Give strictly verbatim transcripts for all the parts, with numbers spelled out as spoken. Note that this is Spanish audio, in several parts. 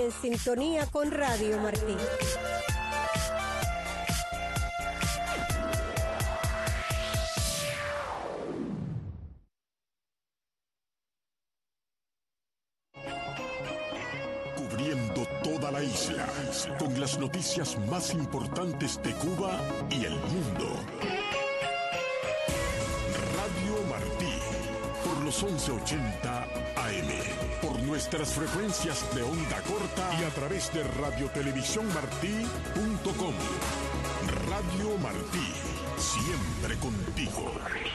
en sintonía con Radio Martí. Cubriendo toda la isla, con las noticias más importantes de Cuba y el mundo. Radio Martí, por los once ochenta A M, por nuestras frecuencias de onda corta y a través de radiotelevisión-martí punto com. Radio Martí, siempre contigo.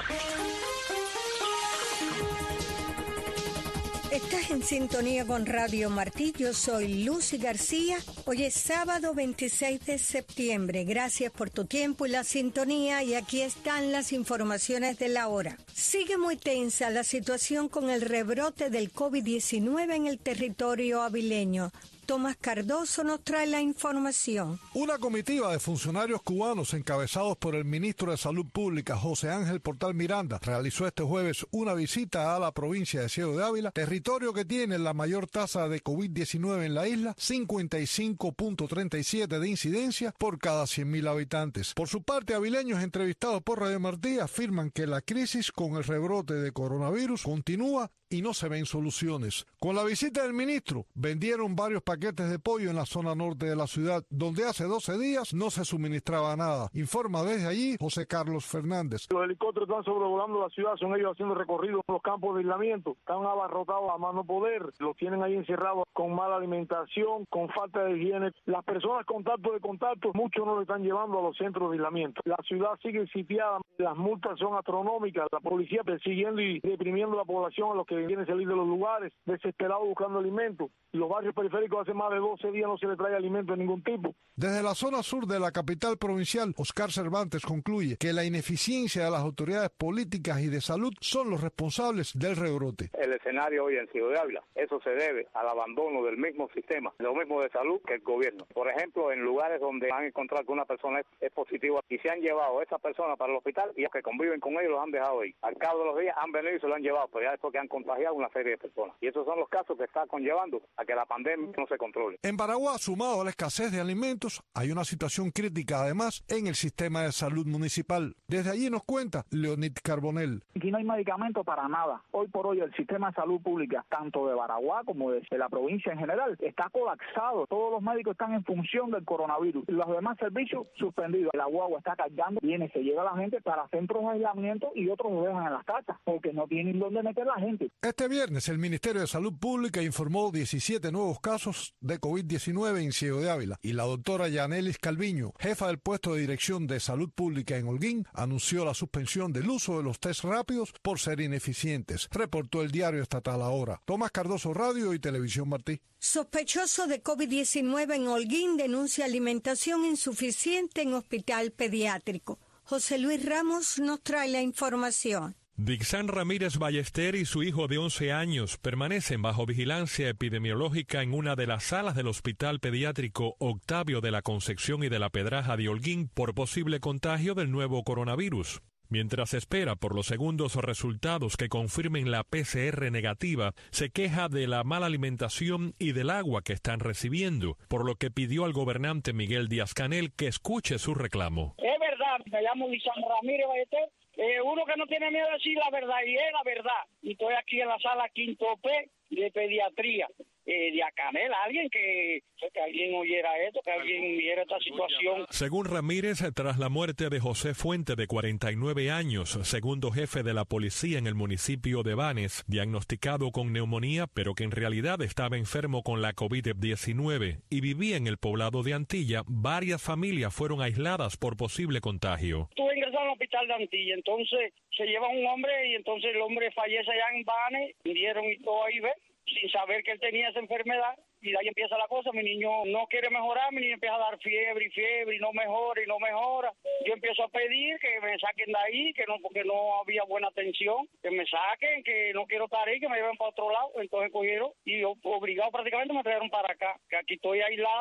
Estás en sintonía con Radio Martí, yo soy Lucy García. Hoy es sábado veintiséis de septiembre. Gracias por tu tiempo y la sintonía, y aquí están las informaciones de la hora. Sigue muy tensa la situación con el rebrote del COVID diecinueve en el territorio avileño. Tomás Cardoso nos trae la información. Una comitiva de funcionarios cubanos encabezados por el ministro de Salud Pública, José Ángel Portal Miranda, realizó este jueves una visita a la provincia de Ciego de Ávila, territorio que tiene la mayor tasa de COVID diecinueve en la isla, cincuenta y cinco punto treinta y siete de incidencia por cada cien mil habitantes. Por su parte, avileños entrevistados por Radio Martí afirman que la crisis con el rebrote de coronavirus continúa y no se ven soluciones. Con la visita del ministro, vendieron varios paquetes de pollo en la zona norte de la ciudad, donde hace doce días no se suministraba nada. Informa desde allí José Carlos Fernández. Los helicópteros están sobrevolando la ciudad, son ellos haciendo recorridos en los campos de aislamiento. Están abarrotados a mano poder, los tienen ahí encerrados con mala alimentación, con falta de higiene. Las personas contacto de contacto, muchos no lo están llevando a los centros de aislamiento. La ciudad sigue sitiada, las multas son astronómicas, la policía persiguiendo y reprimiendo a la población a los que quieren salir de los lugares, desesperados buscando alimentos. Los barrios periféricos hace más de doce días no se les trae alimento de ningún tipo. Desde la zona sur de la capital provincial, Oscar Cervantes concluye que la ineficiencia de las autoridades políticas y de salud son los responsables del rebrote. El escenario hoy en Ciego de Ávila, eso se debe al abandono del mismo sistema, lo mismo de salud que el gobierno. Por ejemplo, en lugares donde han encontrado que una persona es, es positiva y se han llevado a esa persona para el hospital, y los que conviven con ellos los han dejado ahí. Al cabo de los días han venido y se lo han llevado, pero ya después que han contagiado una serie de personas. Y esos son los casos que están conllevando a que la pandemia no se controle. En Baraguá, sumado a la escasez de alimentos, hay una situación crítica además en el sistema de salud municipal. Desde allí nos cuenta Leonid Carbonell. Aquí no hay medicamento para nada. Hoy por hoy el sistema de salud pública, tanto de Baraguá como de, de la provincia en general, está colapsado. Todos los médicos están en función del coronavirus. Los demás servicios suspendidos. La guagua está cargando, viene, se lleva a la gente para centros de aislamiento y otros lo dejan en las casas porque no tienen dónde meter la gente. Este viernes el Ministerio de Salud Pública informó diecisiete nuevos casos de COVID diecinueve en Ciego de Ávila, y la doctora Yanelis Calviño, jefa del puesto de Dirección de Salud Pública en Holguín, anunció la suspensión del uso de los test rápidos por ser ineficientes, reportó el diario estatal Ahora. Tomás Cardoso, Radio y Televisión Martí. Sospechoso de COVID diecinueve en Holguín denuncia alimentación insuficiente en hospital pediátrico. José Luis Ramos nos trae la información. Dixan Ramírez Ballester y su hijo de once años permanecen bajo vigilancia epidemiológica en una de las salas del Hospital Pediátrico Octavio de la Concepción y de la Pedraja de Holguín por posible contagio del nuevo coronavirus. Mientras espera por los segundos resultados que confirmen la P C R negativa, se queja de la mala alimentación y del agua que están recibiendo, por lo que pidió al gobernante Miguel Díaz-Canel que escuche su reclamo. Es verdad, me llamo Dixan Ramírez Ballester. Eh, uno que no tiene miedo de decir la verdad, y es la verdad. Y estoy aquí en la sala Quinto P de pediatría. Eh, de Canel, alguien que, que alguien oyera esto, que alguien viera esta situación. Según Ramírez, tras la muerte de José Fuente, de cuarenta y nueve años, segundo jefe de la policía en el municipio de Banes, diagnosticado con neumonía, pero que en realidad estaba enfermo con la COVID diecinueve y vivía en el poblado de Antilla, varias familias fueron aisladas por posible contagio. Estuve ingresado al hospital de Antilla, entonces se lleva un hombre y entonces el hombre fallece allá en Banes, dieron y todo ahí, ¿ves? Sin saber que él tenía esa enfermedad, y de ahí empieza la cosa. Mi niño no quiere mejorar, mi niño empieza a dar fiebre y fiebre y no mejora y no mejora. Yo empiezo a pedir que me saquen de ahí, que no, porque no había buena atención, que me saquen, que no quiero estar ahí, que me lleven para otro lado. Entonces cogieron y yo, obligado prácticamente me trajeron para acá, que aquí estoy aislado,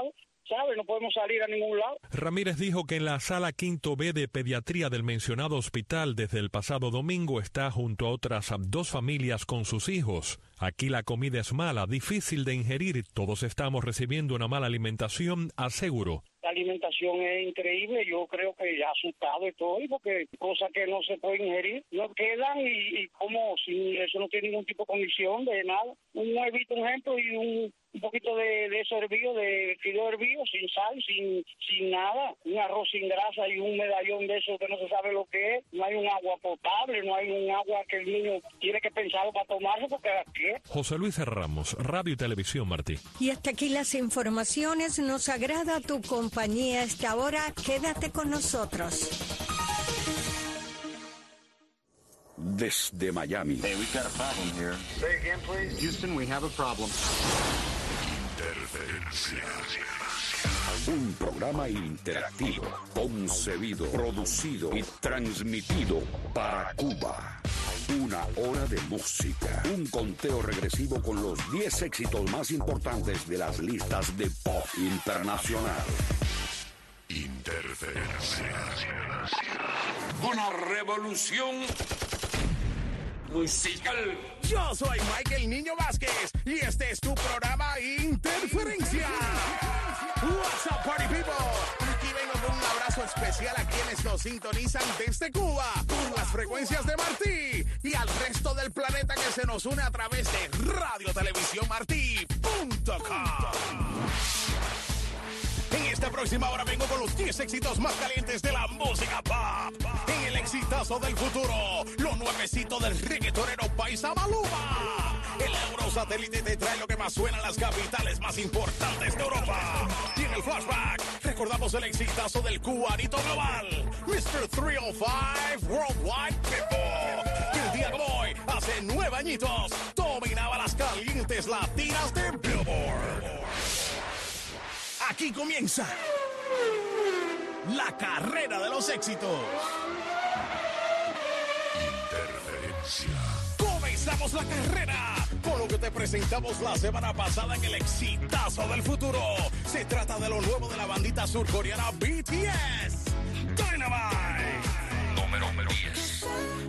¿sabes? No podemos salir a ningún lado. Ramírez dijo que en la sala quinto B de pediatría del mencionado hospital desde el pasado domingo está junto a otras dos familias con sus hijos. Aquí la comida es mala, difícil de ingerir, todos estamos recibiendo una mala alimentación, aseguró. La alimentación es increíble, yo creo que ya asustado estoy, porque cosas que no se pueden ingerir no quedan y, y como si eso no tiene ningún tipo de condición de nada. Un huevito, un ejemplo, y un, un poquito de, de eso hervido, de fideo hervido, sin sal, sin sin nada, un arroz sin grasa y un medallón de eso que no se sabe lo que es. No hay un agua potable, no hay un agua que el niño tiene que pensar para tomarse, porque ¿qué? José Luis Ramos, Radio y Televisión Martí. Y hasta aquí las informaciones. Nos agrada tu compañía esta hora. Quédate con nosotros. Desde Miami. Hey, we've got a problem here. Say again, please. Houston, we have a problem. Interferencia. Un programa interactivo, concebido, producido y transmitido para Cuba. Una hora de música, un conteo regresivo con los diez éxitos más importantes de las listas de pop internacional. Interferencia. Una revolución musical. Yo soy Michael Niño Vázquez y este es tu programa Interferencia. What's up, party people? Aquí vengo con un abrazo especial a quienes nos sintonizan desde Cuba por las frecuencias de Martí y al resto del planeta que se nos une a través de radio televisión martí punto com. En esta próxima hora vengo con los diez éxitos más calientes de la música pop. En el exitazo del futuro, lo nuevecito del reggaetonero paisa Maluma. El Eurosatélite te trae lo que más suena en las capitales más importantes de Europa. Y en el flashback, recordamos el exitazo del cubanito global, mister trescientos cinco Worldwide People. Que el día como hoy, hace nueve añitos, dominaba las calientes latinas de Billboard. Aquí comienza la carrera de los éxitos. Interferencia. Comenzamos la carrera con lo que te presentamos la semana pasada en el exitazo del futuro. Se trata de lo nuevo de la bandita surcoreana B T S, Dynamite. Número diez.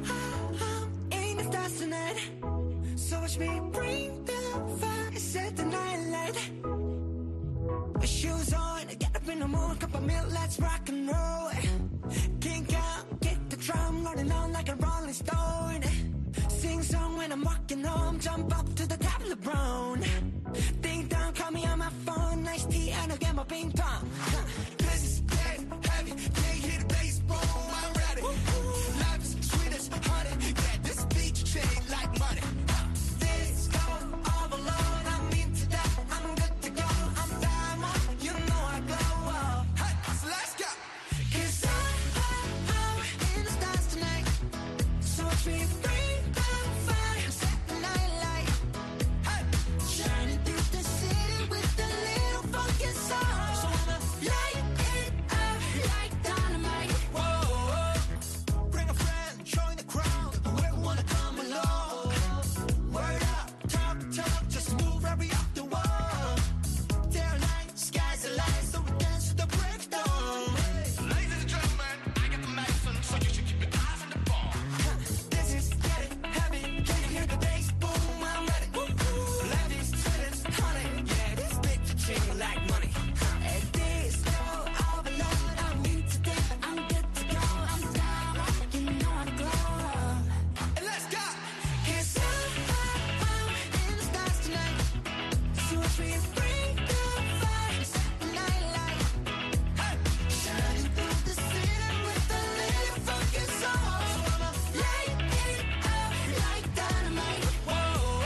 Shoes on, get up in the mood, cup of milk, let's rock and roll. Kink out, get the drum, rolling on like a rolling stone. Sing song when I'm walking home, jump up to the top of the brown. Ding dong, call me on my phone, nice tea, and I'll get my ping pong. This is dead heavy, can't hear the bass, boom, I'm ready. Life is sweet as honey, yeah, this beat change like money. This go all alone, I'm into that, I'm good to go, I'm diamond, you know I glow. Hey, so let's go. 'Cause I, I, I'm in the stars tonight, so we bring the fire, set the night light. Hey, shining through the city with a little funky soul. So I'ma light it up like dynamite. Whoa, bring a friend, join the crowd, whoever wanna come along. Word up, talk, talk, just move right up the wall. Day or night, sky's the light, so we dance to the break of dawn. Ladies and gentlemen, I got the medicine, so you should keep your eyes on the ball. This is getting heavy, can you hear the bass? Boom, I'm ready. Life is sweet as honey, yeah, this big ching like money. And this go all alone, I'm into that, I'm good to go, I'm down, you know I'm glow. And let's go. 'Cause I, I'm in the stars tonight, so we bring the fire, set the night light. Hey, shining through the city with a little funky soul. So I'ma light it up like dynamite. Whoa,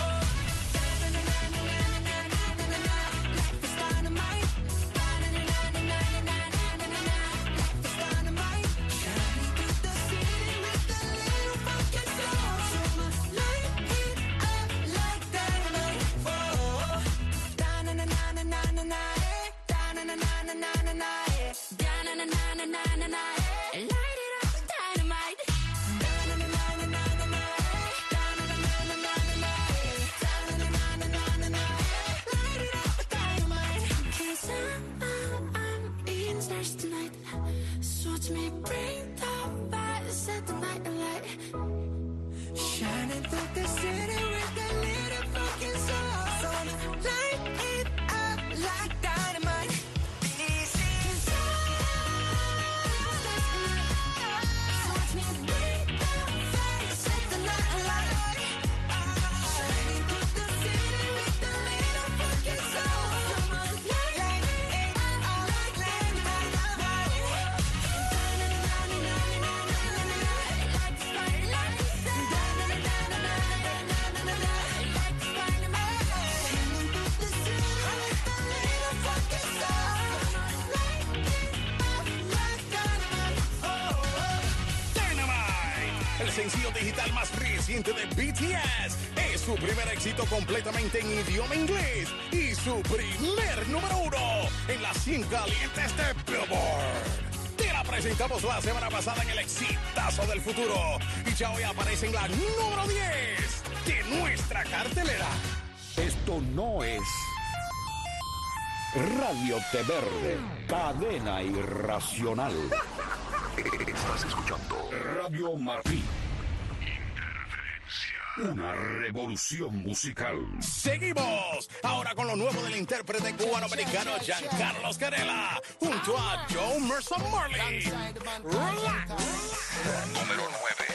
da-na-na-na-na-na-na-na-na-na. Life is dynamite. Da-na-na-na-na-na-na-na-na-na. Life is dynamite. Shining through the city with a little funky soul. So I'ma light it up like dynamite. Whoa, da-na-na-na-na-na-na-na. Da-na-na-na-na-na-na. Da-na-na-na-na-na-na. Light it up like dynamite. Da-na-na-na-na-na-na. Da-na-na-na-na-na-na. Da-na-na-na-na-na-na. Light it up like dynamite. 'Cause I'm me bring the fire, set the night alight. Shining through the city with a little fucking soul. Light it up like dynamite. This is so watch me bring the fire, set the night alight. Shining through the city with a little fucking soul. Light it up like dynamite. El sencillo digital más reciente de B T S es su primer éxito completamente en idioma inglés y su primer número uno en las cien calientes de Billboard. Te la presentamos la semana pasada en el exitazo del futuro y ya hoy aparece en la número diez de nuestra cartelera. Esto no es Radio T Verde, cadena irracional. Estás escuchando Radio Martí. Una revolución musical. Seguimos ahora con lo nuevo del intérprete cubano-americano Giancarlo Scarella junto a Joe Mercer Marley. Relax. Número nueve.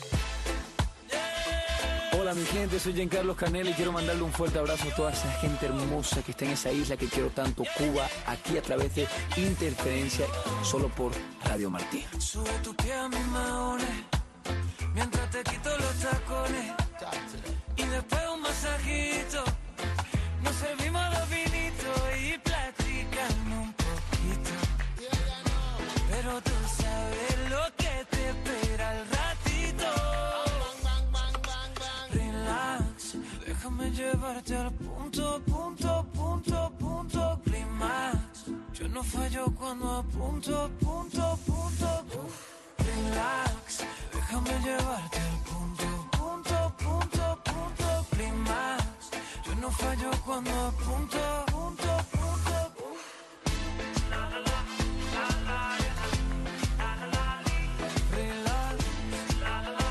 Hola mi gente, soy Giancarlo Scarella y quiero mandarle un fuerte abrazo a toda esa gente hermosa que está en esa isla que quiero tanto, Cuba, aquí a través de Interferencia, solo por Radio Martí. Sube tu pie a mis maones, mientras te quito los tacones, y después un masajito, nos servimos dos vinitos y platicamos un poquito, pero tú sabes lo que te espera al ratito. Relax, déjame llevarte al punto, punto, punto, punto, climax. Yo no fallo cuando apunto, punto, punto, punto. Relax, déjame llevarte al punto, punto, punto, punto, climax. Yo no fallo cuando apunto, punto, punto, punto. La, la, la, la, la, la, la, la, relax, la, la, la,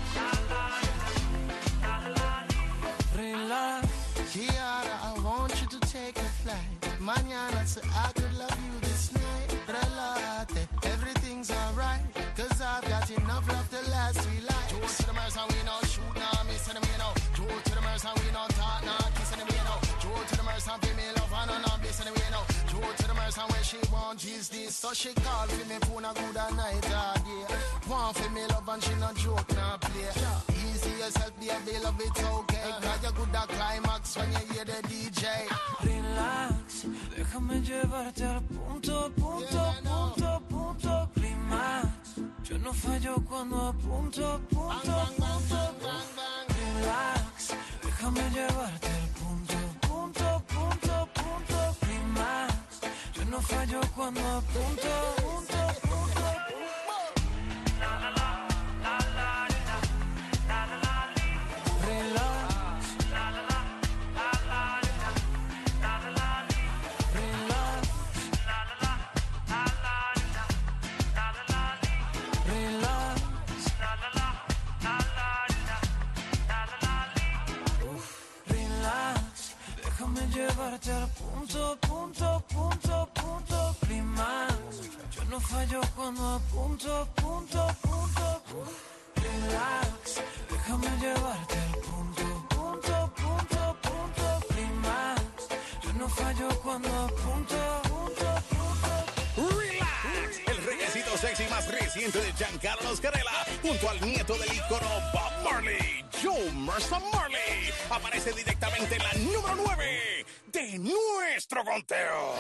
la, la, la, relax. Kiara, I want you to take a flight. Mañana, so I could love you this night. Relate, everything's alright. Cause I've got enough love to last three lives. Joe to the Mercer, we no shoot, nah, miss them, you know. Joe to the Mercer, we no talk, nah, kiss them, you know. Joe to the Mercer, be me love, and no, bliss them, you know. Joe to the Mercer, when she want is this. So she call for me, phone a good a night, ah, yeah. Want for me love, and she no joke, nah, play. Easy yourself, baby, love it's okay. Cause you good a climax when you hear the D J. Relax, déjame llevarte al punto, punto, punto, punto, climax. Yo no fallo cuando apunto, punto, punto, relax, déjame llevarte al punto, punto, punto, punto, climax. Yo no fallo cuando apunto, punto, punto, punto. La la la, la la la, la la la, relax, la la la, la la la, la la la, relax, la la la, la la la, la la la. Relax, la la la, la la la, la la la. Uf. Relax, déjame llevarte al punto, punto, punto, punto, climax. Yo no fallo cuando apunto, punto, punto, punto. Relax, déjame llevarte al punto, punto, punto, punto, climax. Yo no fallo cuando apunto, punto, punto. Relax, el requisito sexy más reciente de Giancarlo Scarella junto al nieto del ícono Bob Marley, Joe Mercer Marley, aparece directamente en la número nueve de nuestro conteo.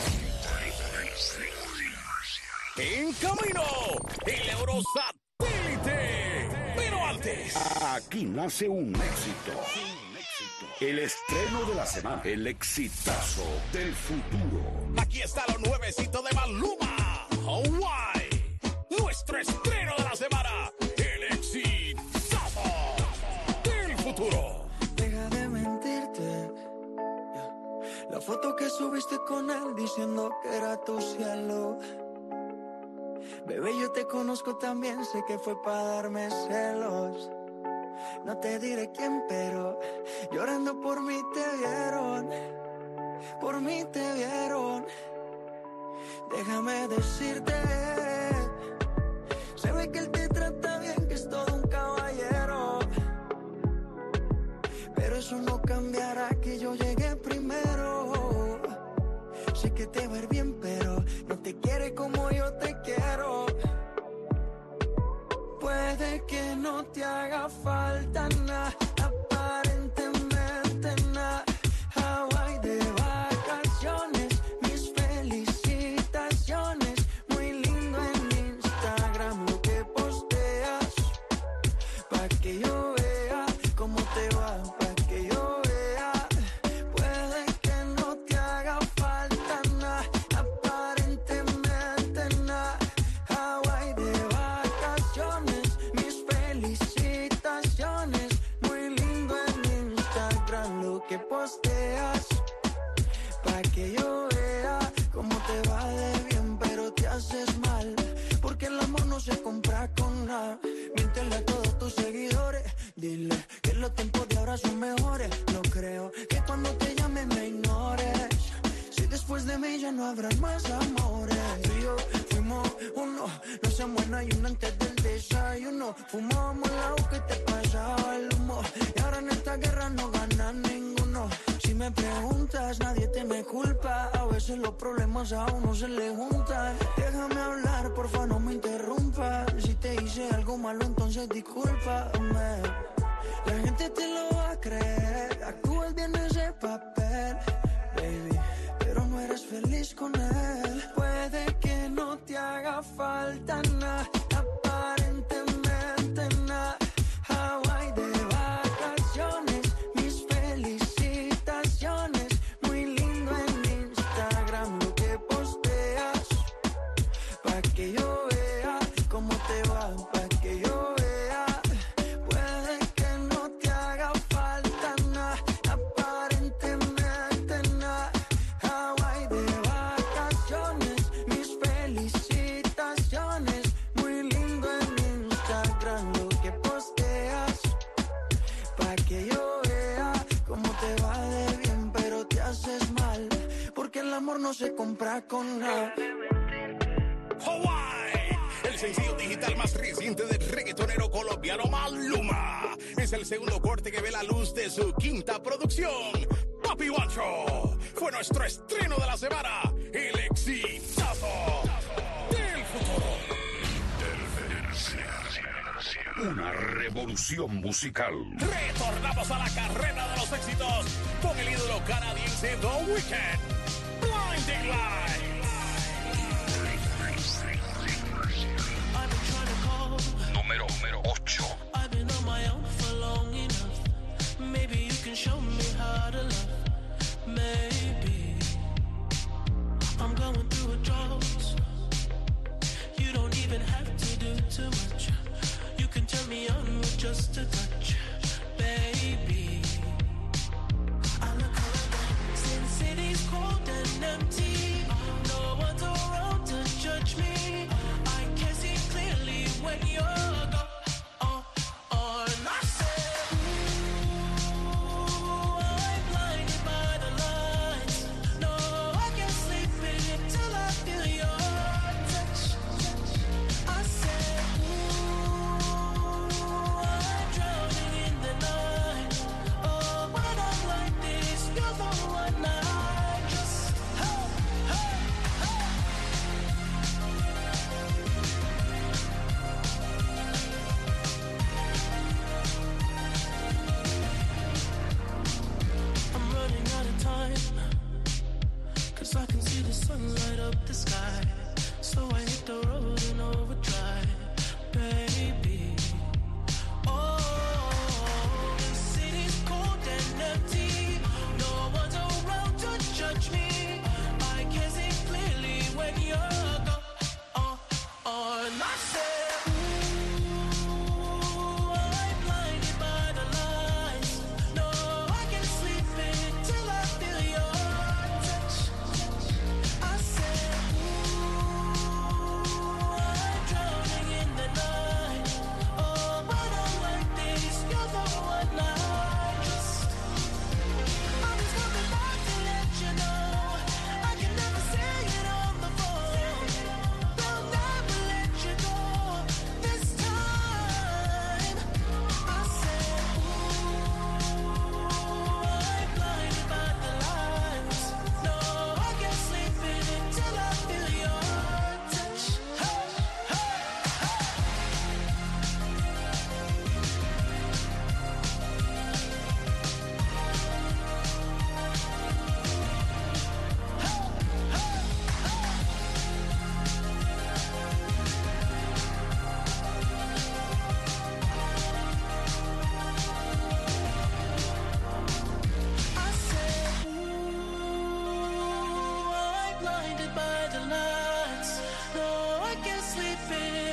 En camino, el Eurosatélite. Pero antes, aquí nace un éxito. El estreno de la semana, el exitazo del futuro. Aquí está lo nuevecito de Maluma, Hawaii. Nuestro estreno de la semana, el exitazo del futuro. Deja de mentirte. La foto que subiste con él diciendo que era tu cielo. Bebé, yo te conozco también, sé que fue para darme celos. No te diré quién, pero llorando por mí te vieron. Por mí te vieron. Déjame decirte, se ve que él te trata bien, que es todo un caballero. Pero eso no cambiará que yo llegué primero. Sé que te va a ir bien, pero no te quiere como yo te quiero. Puede que no te haga falta nada, aparentemente nada. Hawaii de vacaciones, mis felicitaciones. Muy lindo en Instagram lo que posteas, pa' que yo vea cómo te va, pa' que yo vea. Puede que no te haga falta nada, aparentemente nada. Hawaii de vacaciones, mis felicitaciones. Muy lindo en Instagram lo que posteas, pa' que yo vea cómo te va de bien, pero te haces mal, porque el amor no se compra con nada. Miéntele a todos tus seguidores, dile que los tiempos de ahora son mejores. No creo que cuando te llame me ignores, si después de mí ya no habrán más amores. Tú y yo fuimos uno, no se muera y uno antes del desayuno. Fumábamos el agua que te pasaba el humo, y ahora en esta guerra no gana ninguno. Si me preguntas, nadie te me culpa, a veces los problemas a uno se le juntan. Déjame hablar, porfa, no me interrumpas. Si te hice algo malo, entonces discúlpame. La gente te lo va a creer, actúas bien ese papel, baby, pero no eres feliz con él. Puede que no te haga falta nada, aparentemente nada. Hawaii de vacaciones, mis felicitaciones. Muy lindo en Instagram lo que posteas, pa' que yo vea cómo te va, pa' que yo vea. Puede que no te haga falta nada, aparentemente nada. Hawaii de vacaciones, mis felicitaciones. Muy lindo en Instagram lo que posteas, pa' que yo vea cómo te va de bien, pero te haces mal, porque el amor no se compra con nada. Hawaii, el sencillo digital más reciente del reggaetonero colombiano Maluma. Es el segundo corte que ve la luz de su quinta producción. Papi Guacho fue nuestro estreno de la semana, el exitazo del futuro. Una revolución musical. Retornamos a la carrera de los éxitos con el ídolo canadiense The Weeknd. Blinding Lights. Número, número ocho. I've been on my own for long enough. Maybe you can show me how to love. Maybe I'm going through a drought. You don't even have to do too much. You can turn me on with just a touch, baby. I look around since city's cold and empty. No one's around to judge me. I can see clearly when you're gone. Oh, oh, and I said, ooh, I'm blinded by the lights. No, I can't sleep until I feel your touch. I said, ooh, I'm drowning in the night. Oh, when I'm like this, you're the one I just, hey, hey, hey. I'm running out of time, 'cause I can see the sun light up the sky. So I hit the road in overdrive, baby. Oh, the city's cold and empty. No one's around to judge me. I can see clearly when you're gone. Oh, oh, and I said, ooh, I'm blinded by the lights. No, I can't sleep until I feel your touch. I said, ooh,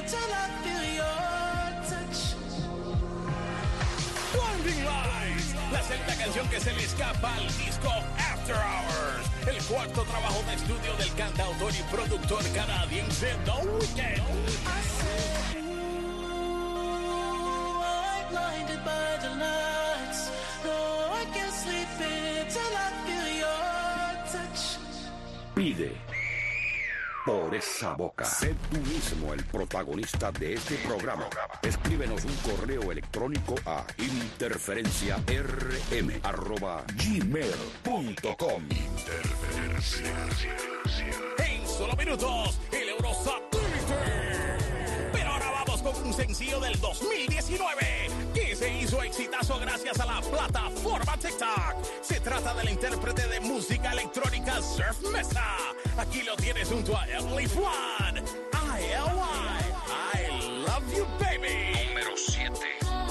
till I feel your touch. Blinding Lights, la celta canción que se le escapa al disco After Hours, el cuarto trabajo de estudio del cantautor y productor canadiense The Weeknd. I said, ooh, I'm blinded by the lights. No, I can't sleep until I feel your touch. Pide por esa boca. Sé tú mismo el protagonista de este programa. Escríbenos un correo electrónico a interferenciarm arroba gmail punto com. Interferencia. En solo minutos, el Eurosatélite. Pero ahora vamos con un sencillo del dos mil diecinueve que se hizo exitazo gracias a la plataforma TikTok. Se trata del intérprete de música electrónica Surf Mesa. Aquí lo tienes junto a Emily Flood. I L Y, I Love You Baby. Número siete.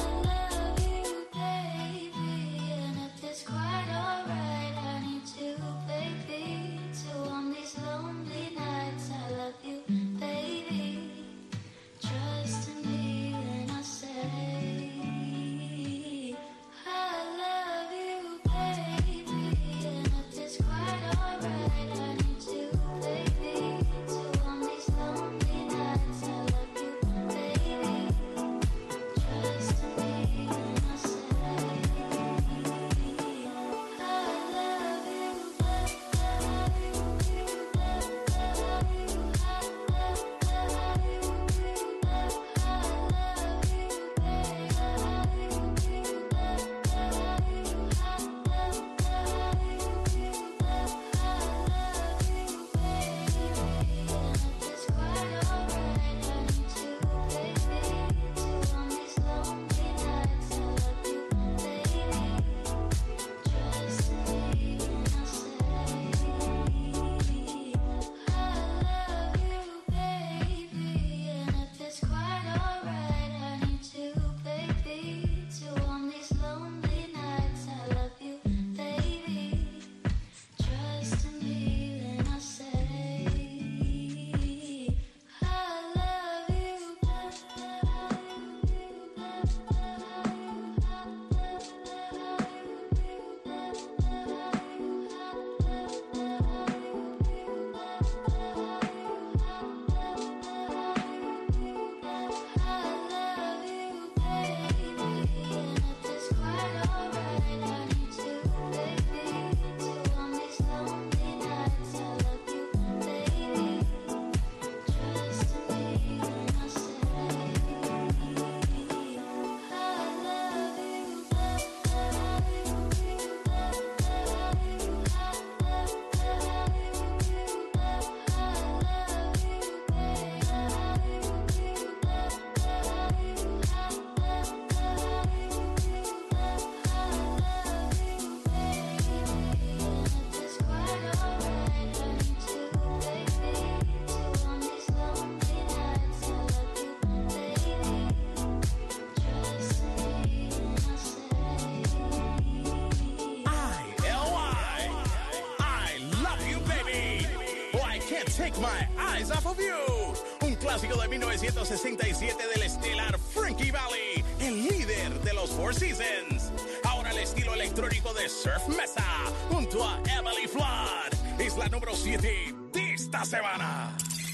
Take My Eyes Off of You, un clásico de mil novecientos sesenta y siete del estelar Frankie Valli, el líder de los Four Seasons. Ahora el estilo electrónico de Surf Mesa, junto a Emily Flood, es la número siete de esta semana.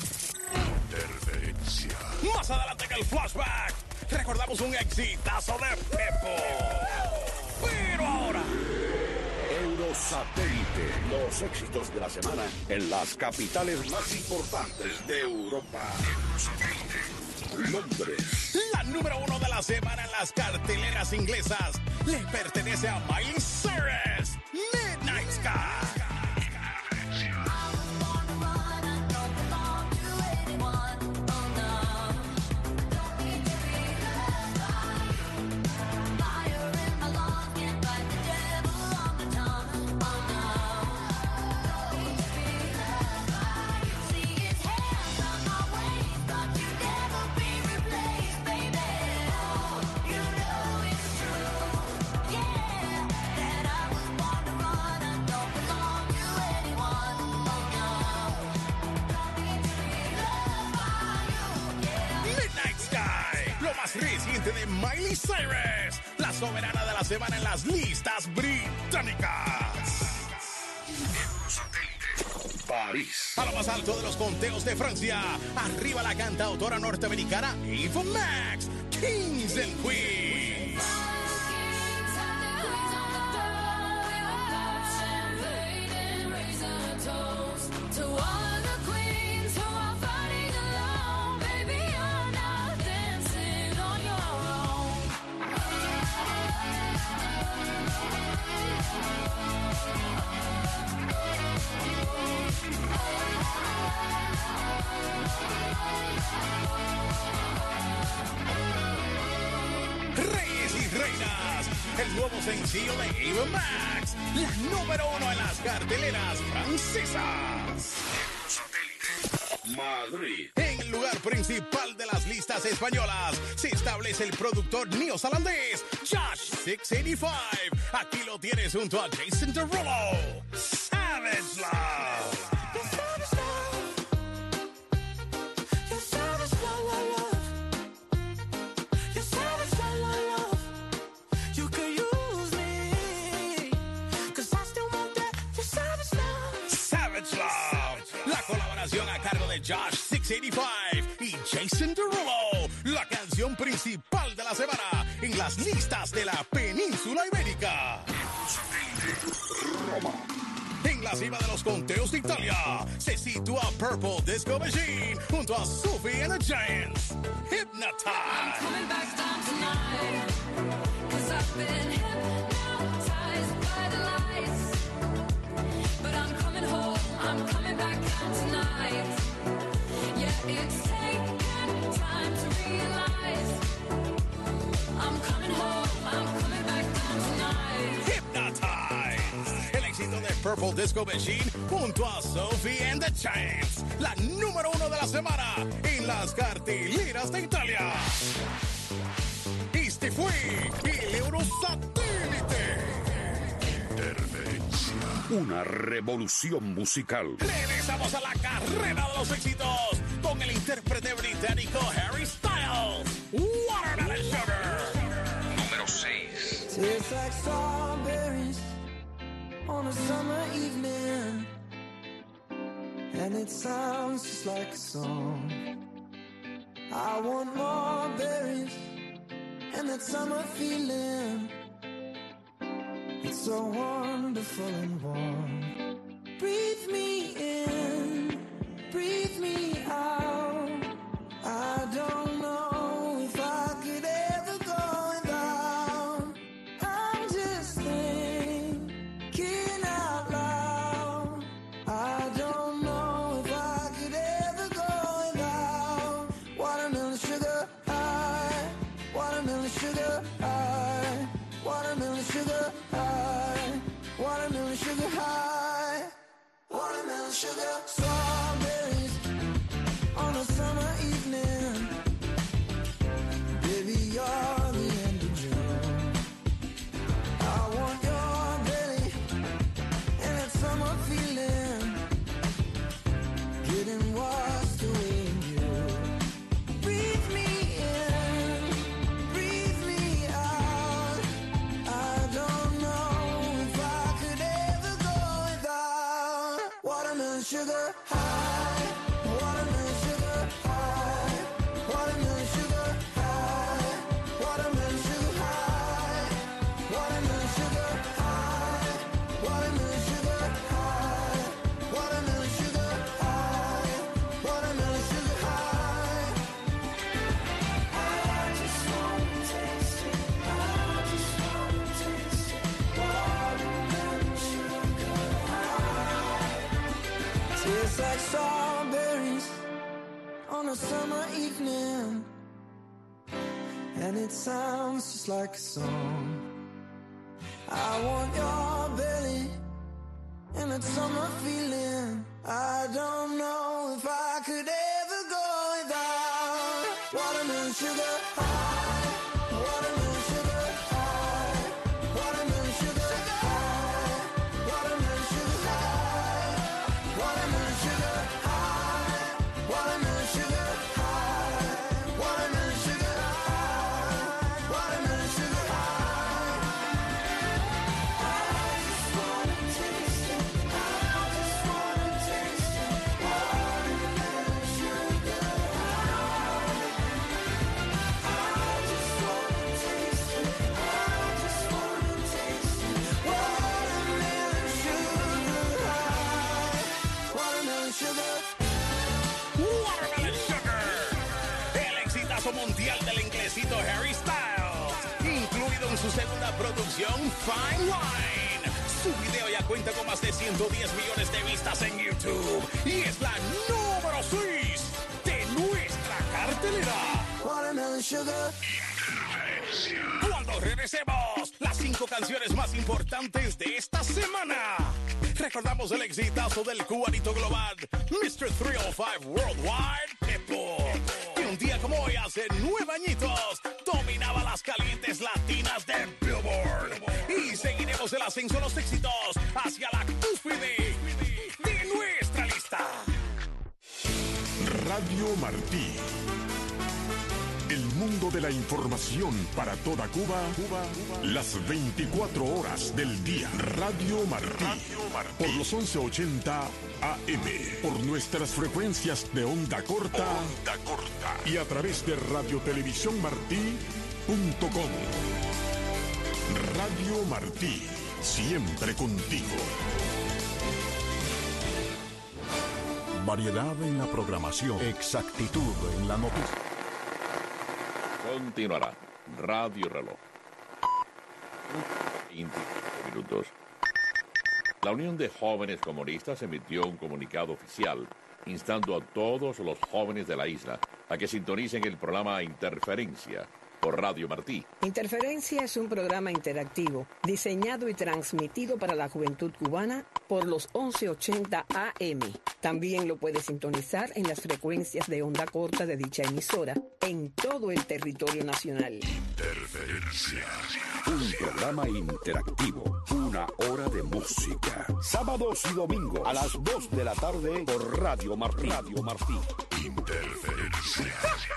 Interferencia. Más adelante que el flashback, recordamos un exitazo de Pepo. Pero ahora... Eurosatélite, los éxitos de la semana en las capitales más importantes de Europa. Londres. La número uno de la semana en las carteleras inglesas le pertenece a Miley Cyrus, Midnight Sky. Yeah, that I was born to run and don't belong. más reciente de Miley Cyrus, la soberana de la semana en las listas británicas. París. A lo más alto de los conteos de Francia, arriba la cantautora norteamericana Ava Max, Kings and Queens. Reyes y reinas, el nuevo sencillo de Ava Max, la número uno en las carteleras francesas. Madrid. En el lugar principal de las listas españolas se establece el productor neozelandés Josh seiscientos ochenta y cinco. Aquí lo tienes junto a Jason Derulo. Savage Love. La colaboración a cargo de Josh seiscientos ochenta y cinco y Jason Derulo, la canción principal de la semana en las listas de la península ibérica. Roma. En la cima de los conteos de Italia se sitúa Purple Disco Machine junto a Sophie and the Giants. Hypnotize. I'm coming back down tonight, 'cause I've been hypnotized by the lights. But I'm coming home, I'm coming back down tonight. Yeah, it's taken time to realize. I'm coming home, I'm coming back down tonight. Hypnotize. El éxito de Purple Disco Machine junto a Sophie and the Giants, la número uno de la semana en las carteleras de Italia. Este fue el Eurosatélite. Una revolución musical. Regresamos a la carrera de los éxitos con el intérprete británico Harry Styles. Watermelon Sugar. Número seis. Tastes like strawberries on a summer evening, and it sounds just like a song. I want more berries and that summer feeling. It's so wonderful and warm. Breathe me in, breathe me out. I don't know if I could ever go without. I'm just thinking out loud. I don't know if I could ever go without. Watermelon sugar high, watermelon sugar high, watermelon sugar high, watermelon sugar high, watermelon sugar. Strawberries on a summer evening. Baby, you're the end of June. I want your belly and that summer feeling, getting washed away in you. Breathe me in, breathe me out. I don't know if I could ever go without. Watermelon sugar high, watermelon sugar high, watermelon sugar high, watermelon sugar high, watermelon sugar high, watermelon sugar high, watermelon sugar high, watermelon sugar high. I just want to taste it, I just want to taste it, watermelon sugar high. Tastes like strawberries on a summer evening, and it sounds just like a song. I want your belly and that summer feeling. I don't know if I could ever go without. Watermelon sugar high, watermelon sugar high, watermelon sugar high, watermelon sugar high, watermelon sugar high, watermelon sugar high, watermelon sugar high, Watermelon Sugar, el exitazo mundial del inglesito Harry Styles, incluido en su segunda producción Fine Wine. Su video ya cuenta con más de ciento diez millones de vistas en YouTube y es la número seis de nuestra cartelera. Watermelon Sugar. Cuando regresemos, las cinco canciones más importantes de esta semana. Recordamos el exitazo del cubanito global, mister trescientos cinco Worldwide Pitbull. Y un día como hoy, hace nueve añitos, dominaba las calientes latinas de Billboard. Y seguiremos el ascenso de los éxitos hacia la cúspide de nuestra lista. Radio Martí. El mundo de la información para toda Cuba, Cuba, las veinticuatro horas del día. Radio Martí, Radio Martí. Por los once ochenta A M, por nuestras frecuencias de onda corta, onda corta y a través de radio televisión martí punto com. Radio Martí, siempre contigo. Variedad en la programación, exactitud en la noticia. Continuará Radio Reloj. veinte minutos. La Unión de Jóvenes Comunistas emitió un comunicado oficial instando a todos los jóvenes de la isla a que sintonicen el programa Interferencia por Radio Martí. Interferencia es un programa interactivo diseñado y transmitido para la juventud cubana por los once ochenta A M. También lo puede sintonizar en las frecuencias de onda corta de dicha emisora en todo el territorio nacional. Interferencia. Un programa interactivo. Una hora de música. Sábados y domingos a las dos de la tarde por Radio Martí. Radio Martí. Interferencia.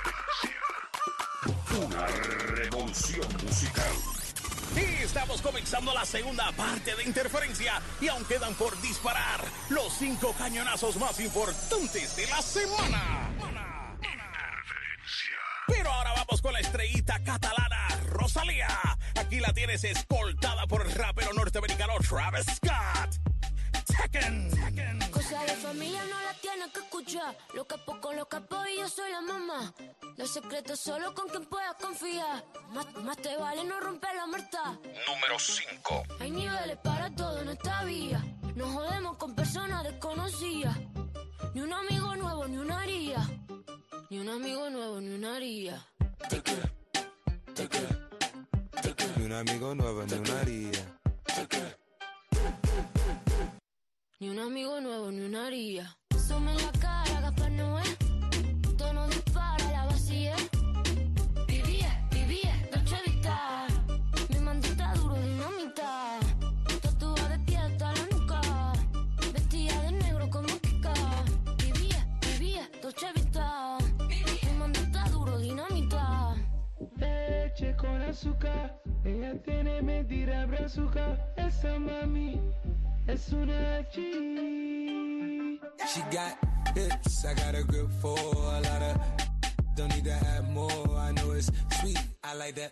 Una revolución musical. Y estamos comenzando la segunda parte de Interferencia y aún quedan por disparar los cinco cañonazos más importantes de la semana. Interferencia. Pero ahora vamos con la estrellita catalana Rosalía. Aquí la tienes escoltada por el rapero norteamericano Travis Scott. Tekken. Cosa de familia no la tienes que escuchar. Lo capo con los capos y yo soy la mamá. Los secretos solo con quien puedas confiar. Más, más te vale no romper la muerta. Número cinco. Hay niveles para todo en esta vía. No jodemos con personas desconocidas. Ni un amigo nuevo, ni una haría. Ni un amigo nuevo, ni una haría. Tekken, Tekken, Tekken. Ni un amigo nuevo, ni una haría. Tekken. Ni un amigo nuevo, ni una haría. Asome en la cara, Gaspar Noé. Tono dispara, la vacía. Vivía, vivía, Dolce Vita. Mi mandita duro, dinamita. Tatuada de pie hasta la nuca. Vestida de negro como Kika. Vivía, vivía, Dolce Vita. Mi mandita duro, dinamita. Leche con azúcar. Ella tiene mentira brazuca. Esa mami es una G. She got hips, I got a grip for a lot of. Don't need to have more, I know it's sweet, I like that.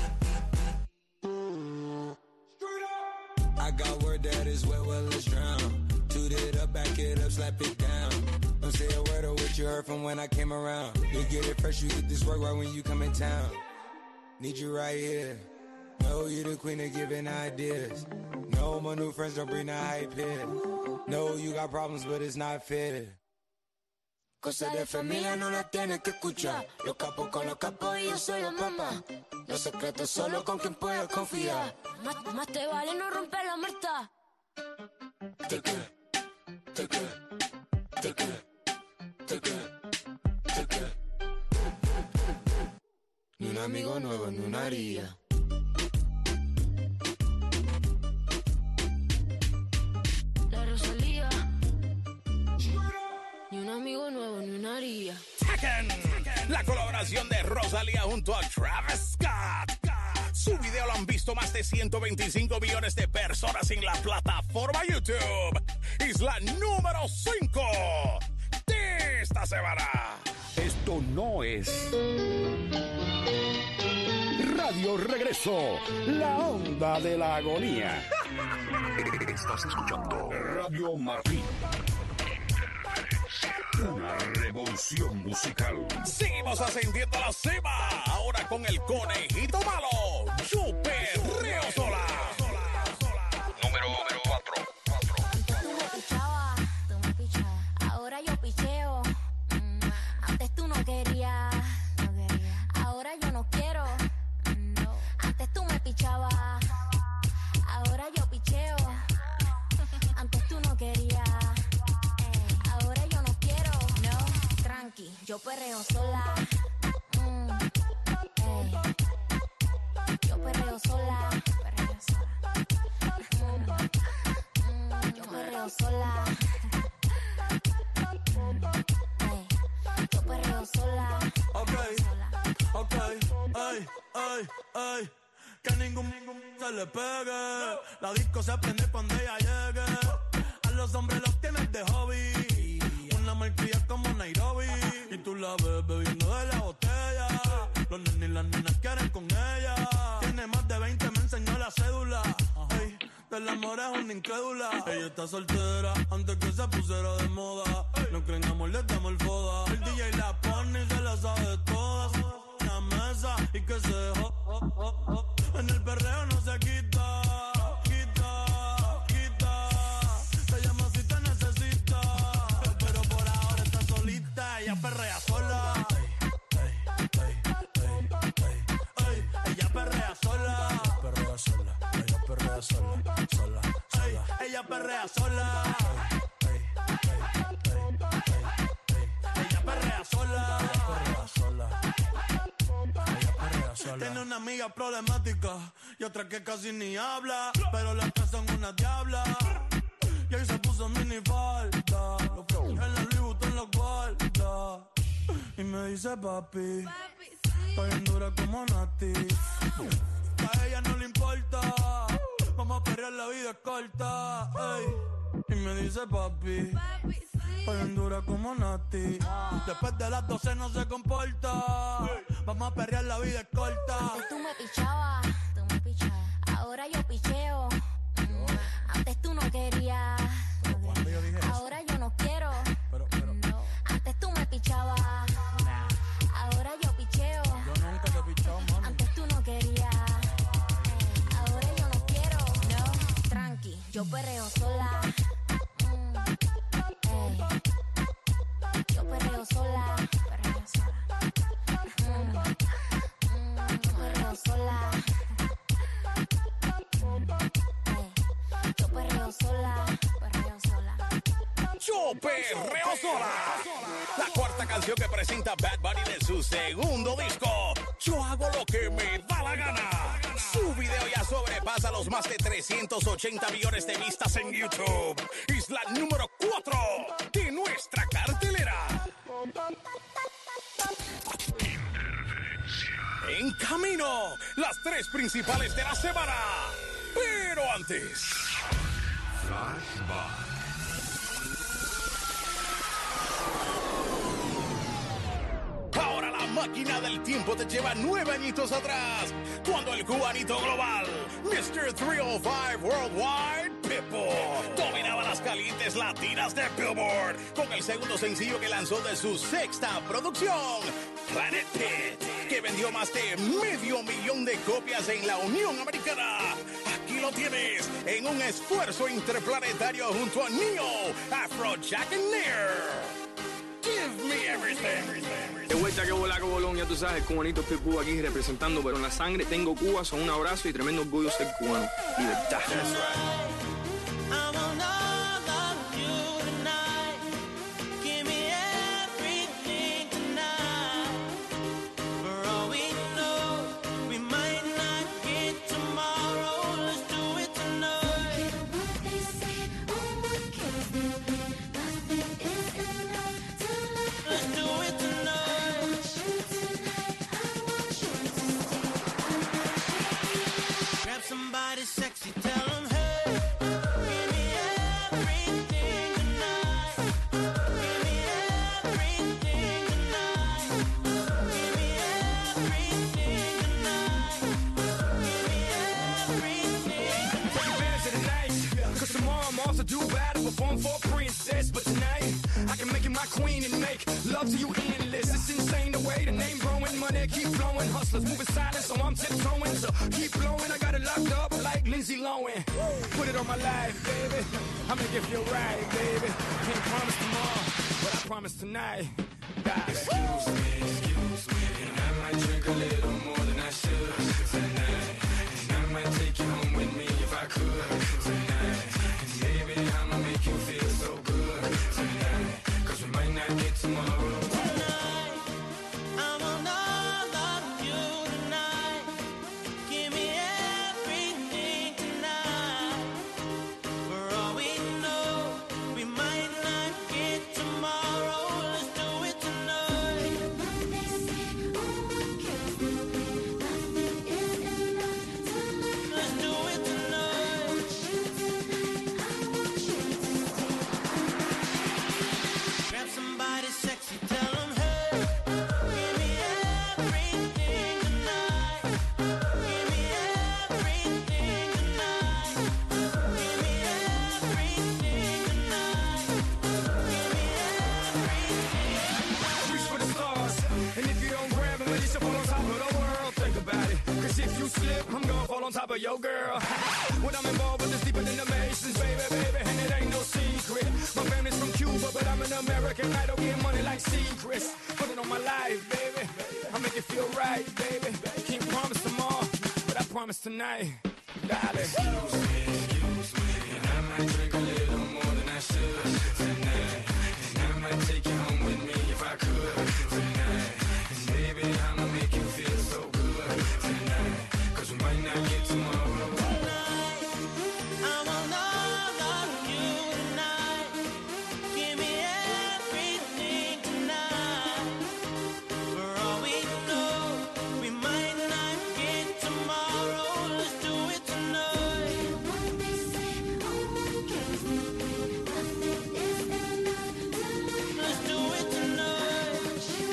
I got word that is wet, well let's drown. Toot it up, back it up, slap it down. Don't say a word of what you heard from when I came around. You get it fresh, you get this work right when you come in town. Need you right here. Know you the queen of giving ideas. No, my new friends don't bring the hype here. No, you got problems, but it's not fair. Cosa de familia no la tienes que escuchar. Los capos con los capos y yo soy la mamá. Los secretos solo con quien puedas confiar. Más, más te vale no romper la muerta. Tekken, Tekken, Tekken, Tekken, Tekken. Ni un amigo nuevo, ni una haría. La Rosalía. Ni un amigo nuevo, ni una haría. Tekken, la colaboración de Rosalía junto a Travis Scott. Su video lo han visto más de ciento veinticinco millones de personas en la plataforma YouTube. Es la número cinco de esta semana. Esto no es Radio Regreso, la onda de la agonía. Estás escuchando Radio Martí. revolución musical. Seguimos ascendiendo a la cima. Ahora con el conejito malo. Yo perreo sola. Número cuatro. Antes tú me pichabas, tú me pichabas. Ahora yo picheo. Mm, Antes tú no querías, no quería. Ahora yo no quiero. No. Antes tú me pichabas. Ahora yo picheo. Antes tú no querías. Eh, Ahora yo no quiero. No. Tranqui, yo perreo sola. Mm, ey. Yo perreo sola. Perreo sola. Mm, Yo perreo sola. Ey, Yo perreo sola. Ok, ok, ay, ay, ay. Que ningún, ningún se le pegue. La disco se prende cuando ella llegue. A los hombres los tienes de hobby. Una malcria como Nairobi. Y tú la ves bebiendo de la botella. Los nenes y las nenas quieren con ella. Tiene más de veinte, me enseñó la cédula. Ey, del amor es una incrédula. Ella está soltera antes que se pusiera de moda. No creen amor, le damos el foda. El D J la pone y se la sabe todas. La mesa y que se jo, jo, jo, jo. En el perreo no se quita, quita, quita. Se llama si te necesita. Pero por ahora está solita, ella perrea sola. Ella perrea sola. Perrea sola. Ella perrea sola. Sola. Sola. Ella perrea sola. Ella perrea sola. Perrea sola. Ella perrea sola. Tiene una amiga problemática y otra que casi ni habla, pero las tres son una diabla. Y ahí se puso mini falta. Los flow en la Louis Vuitton los guarda. Y me dice papi, está bien dura como Nati. A ella no le importa, vamos a perrear, la vida es corta. Ey. Y me dice papi, está bien dura como Nati. Después de las doce no se comporta, vamos a perrear, la vida es corta. Antes tú me pichabas, tú me pichabas. Ahora yo picheo. Mm, Antes tú no querías. Ahora yo no quiero. No. Antes tú me pichabas. Ahora yo picheo. Yo nunca te he pichado, mami. Antes tú no querías. Ahora yo no quiero. No. Tranqui, yo perreo sola. Mm, ey. Yo perreo sola. Perreo sola. Mm, mm, Yo perreo sola. Ey. Yo perreo sola. Perreo sola. Yo perreo sola. La cuarta canción que presenta Bad Bunny de su segundo disco. Yo hago lo que me da la gana. Su video ya sobrepasa los más de trescientos ochenta millones de vistas en YouTube. Es la número cuatro de nuestra cartelera. En camino, las tres principales de la semana. Pero antes... Flashback. Ahora la máquina del tiempo te lleva nueve añitos atrás, cuando el cubanito global, mister trescientos cinco Worldwide Pitbull, dominaba las calientes latinas de Billboard con el segundo sencillo que lanzó de su sexta producción, Planet Pit, que vendió más de medio millón de copias en la Unión Americana. Aquí lo tienes, en un esfuerzo interplanetario junto a Neo, Afrojack and Nair. Give me everything. De vuelta que volar con Bolonia, tú sabes, el cubanito Pitbull aquí representando, pero en la sangre tengo Cuba, son un abrazo y tremendo orgullo ser cubano. Libertad. That's right. Somebody sexy, tell them, hey, queen and make love to you endless. It's insane the way the name growing, money keep flowing. Hustlers moving silent, so I'm tiptoeing. So keep blowing, I got it locked up like Lindsay Lohan. Put it on my life, baby. I make it feel right, baby. Can't promise tomorrow, but I promise tonight. God. Excuse me, excuse me, and I might drink a little more than I should tonight. And I might take you home with me if I could tonight. And maybe I'ma make you feel so good tonight. Cause we might not get tomorrow. Tonight, I want all of you tonight. Give me everything tonight. For all we know, we might not get tomorrow. Let's do it tonight. Let's do it tonight. Grab somebody sexy, tell them, hey, give me everything tonight. Give me everything tonight. Give me everything tonight. Give me everything. Reach for the stars, and if you don't grab them, at least you fall on top of the world. Think about it, cause if you slip, I'm gonna fall on top of your girl. What I'm involved with is deeper than the Masons, baby, baby, and it ain't no secret. My family's from Cuba, but I'm an American. I don't get money like secrets. Put it on my life, baby. I make it feel right, baby. Can't promise tomorrow, but I promise tonight, darling. Excuse me, excuse me, and I might drink a little more than I should tonight. And I might take you home with me if I could tonight. And maybe I'ma make you feel so good tonight. Cause we might not get tomorrow. I want all of you tonight. Give me everything tonight. For all we know, we might not get tomorrow. Let's do it tonight. Let's do it tonight.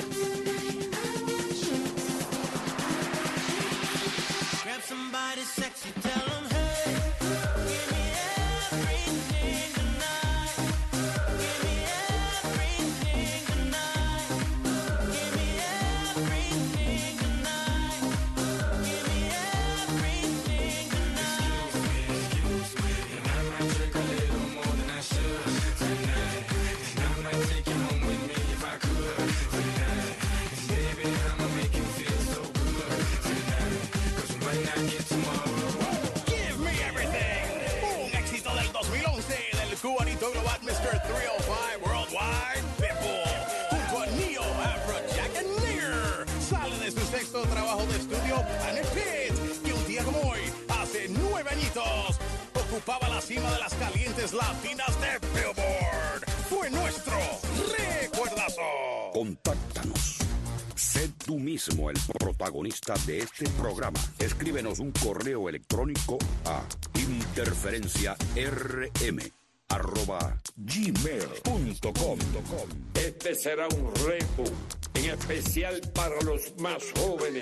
Grab somebody sexy, tell them, hey, give me everything tonight. Give me everything tonight. Give me everything tonight. Give me everything tonight. Excuse me, and I might drink a little more than I should tonight. And I might take you home with me if I could tonight. And baby, I'ma make you feel so good tonight. Cause we might not get tomorrow. Give me everything. Un éxito del dos mil once del cubanito global mister three oh five Worldwide Pitbull. Junto a Neo, Afrojack and Nigger. Sale de su sexto trabajo de estudio, Planet Pit, que un día como hoy, hace nueve añitos, ocupaba la cima de las calientes latinas de Billboard. Fue nuestro recuerdazo. Contáctanos. Sé tú mismo el protagonista de este programa. Escríbenos un correo electrónico a interferenciarm arroba gmail punto com. Este será un reto en especial para los más jóvenes.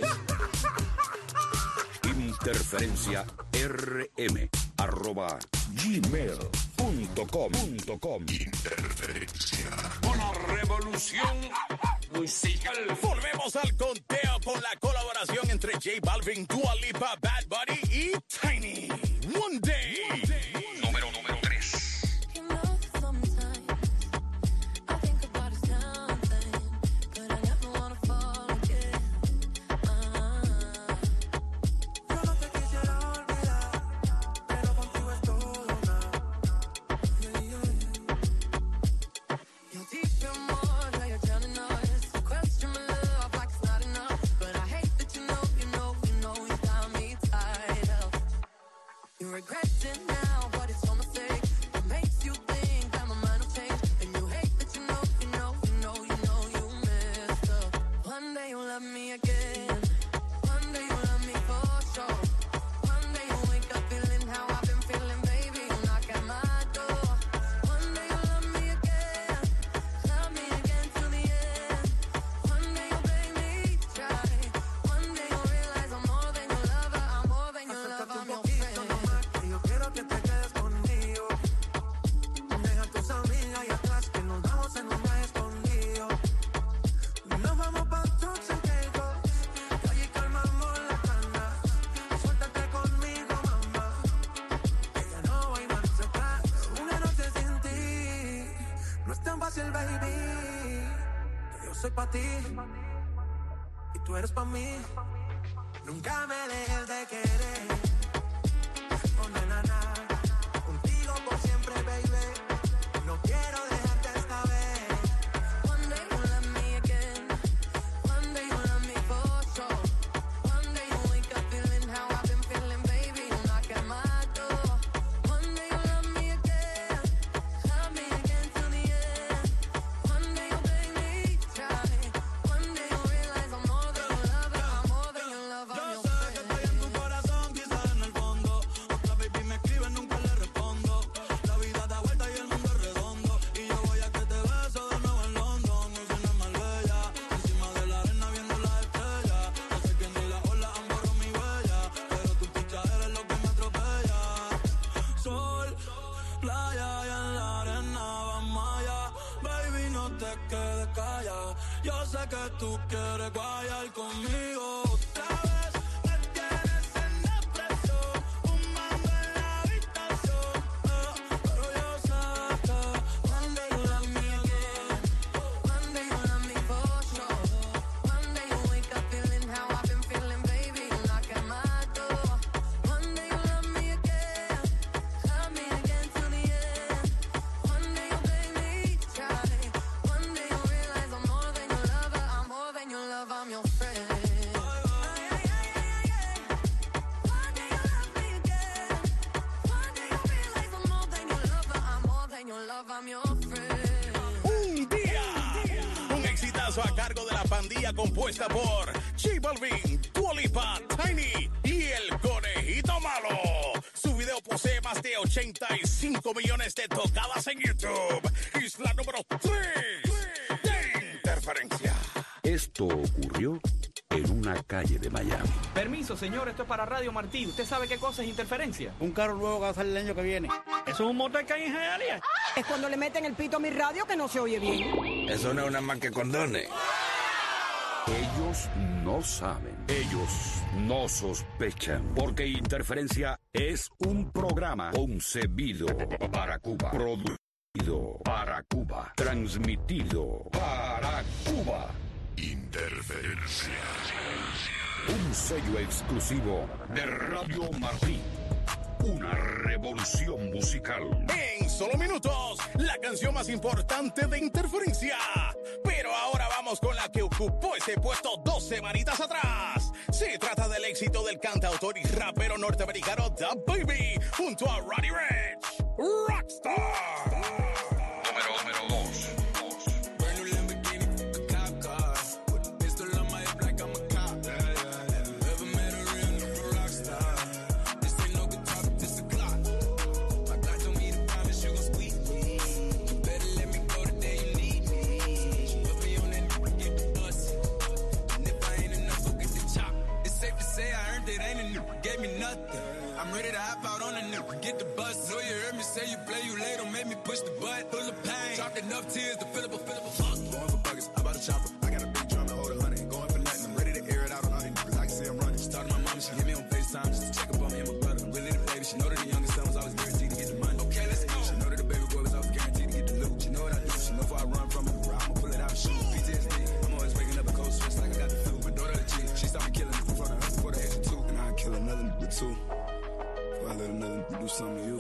Interferenciarm arroba gmail punto com. Interferencia. Una revolución musical. Volvemos al conteo con la colaboración entre J Balvin, Dua Lipa, Bad Bunny y Tiny. One Day. Número número tres. You're deep in water, you're drowning all this. Question my love. soy pa' ti y tú eres pa' mí. Nunca me dejes de querer. Oh, na, na, na. Contigo por siempre, baby. No quiero dejarte esta vez. One day you love me again. One day you love me for sure. One day you wake up feeling how I've been feeling, baby. You knock at my door. One day you love me again. Love me again till the end. One day you beg me, try. One day you realize I'm more than your lover. I'm more than your lover. I'm your friend. Yo sé que estoy en tu corazón, quizás en el fondo. Otra baby me escribe, nunca le respondo. La vida da vuelta y el mundo es redondo. Y yo voy a que te beso de nuevo en London. No soy más bella, encima de la arena viendo las estrellas. Yo sé que ni las olas han borrado mi huella, pero tu picha eres lo que me atropella. Sol, playa y en la arena vamos allá. Baby, no te quedes callada. Yo sé que tú quieres guayar conmigo. Otra vez me tienes en depresión, fumando en la habitación. Oh, pero yo sé que One day you love me again. One day you love me for sure. One day you wake up feeling how I've been feeling, baby. You knock at my door. One day you love me again. Love me again till the end. One day you beg me, try. One day you realize I'm more than your lover. I'm more than your lover. I'm your friend. One day you love me again. One day you realize I'm more than your lover. I'm more than your lover. I'm your friend. Un día, un exitazo a cargo de la pandilla compuesta por J Balvin, Dua Lipa, Tiny y el Conejito Malo. Su video posee más de ochenta y cinco millones de tocadas en YouTube. Es la número tres de Interferencia. Esto ocurrió en una calle de Miami. Permiso, señor, esto es para Radio Martí. ¿Usted sabe qué cosa es interferencia? Un carro nuevo que va a salir el año que viene. ¿Eso es un motor que hay en Hialeah? Es cuando le meten el pito a mi radio que no se oye bien. Eso no es una más que condones. Ellos no saben, ellos no sospechan, porque Interferencia es un programa concebido para Cuba, producido para Cuba, transmitido para Cuba. Interferencia. Un sello exclusivo de Radio Martí. Una revolución musical. En solo minutos, la canción más importante de Interferencia. Pero ahora vamos con la que ocupó ese puesto dos semanitas atrás. Se trata del éxito del cantautor y rapero norteamericano Da Baby junto a Roddy Ricch, Rockstar. Número, número dos. I'm ready to hop out on the new, get the bus. Know you heard me say you play, you late, don't make me push the button. Full of pain, dropped enough tears to fill up a, fill up a fuck. Going for buggers, I bought a chopper. I got a big drum to hold a hundred. Going for nothing, I'm ready to air it out on all these niggas. I can see I'm running. Started my mom, she hit me on FaceTime just to check up on me and my brother. I'm really the baby, she know that the youngest son was always guaranteed to get the money. Okay, let's go. She know that the baby boy was always guaranteed to get the loot. She know what I do, she know if I run from it, I'ma pull it out and shoot. P T S D, I'm always waking up a cold sweats like I got the flu. My daughter the cheat, she saw me killing in front of her before the extra two. And I'd kill another nigga too. I let another do something to you.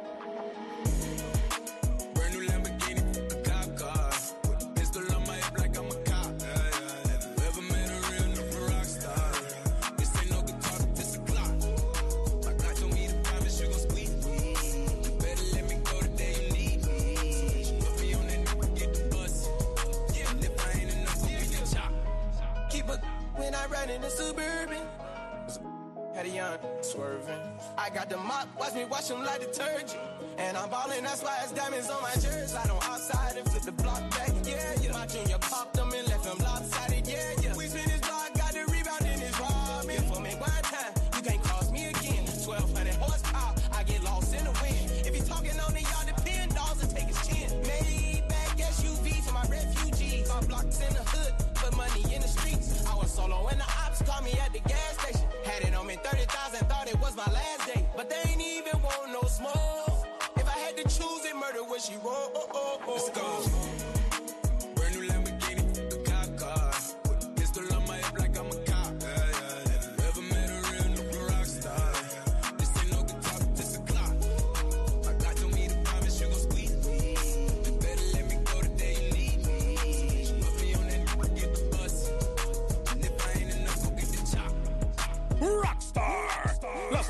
Brand new Lamborghini, a cop car. With a pistol on my hip like I'm a cop. Yeah, yeah, have you ever met a real nigga rock star? This ain't no guitar, this a clock. My God told me to promise you gon' squeeze me. You better let me go the day you need me. Put me on that nigga, get the bus. Yeah, and if I ain't enough, go get the chop. Keep a when I ride in the Suburban. Had a young swerving. I got the mop, watch me wash them like detergent. And I'm ballin', that's why it's diamonds on my jersey. Slide on outside and flip the block back, yeah, yeah. My junior popped them and left them lopsided, yeah, yeah. We spin his block, got the rebound in his robin. For me one time, you can't cross me again. twelve hundred horsepower, I get lost in the wind. If he talking on the yard, the pin dogs will take his chin. Maybach S U V for my refugees. My block's in the hood, put money in the streets. I was solo when the ops called me at the gas station. Had it on me thirty thousand, thought it was my last day. But they ain't even want no smoke. If I had to choose it, murder what she wrote. Oh, oh, oh, Let's go. Brand new Lamborghini, a cop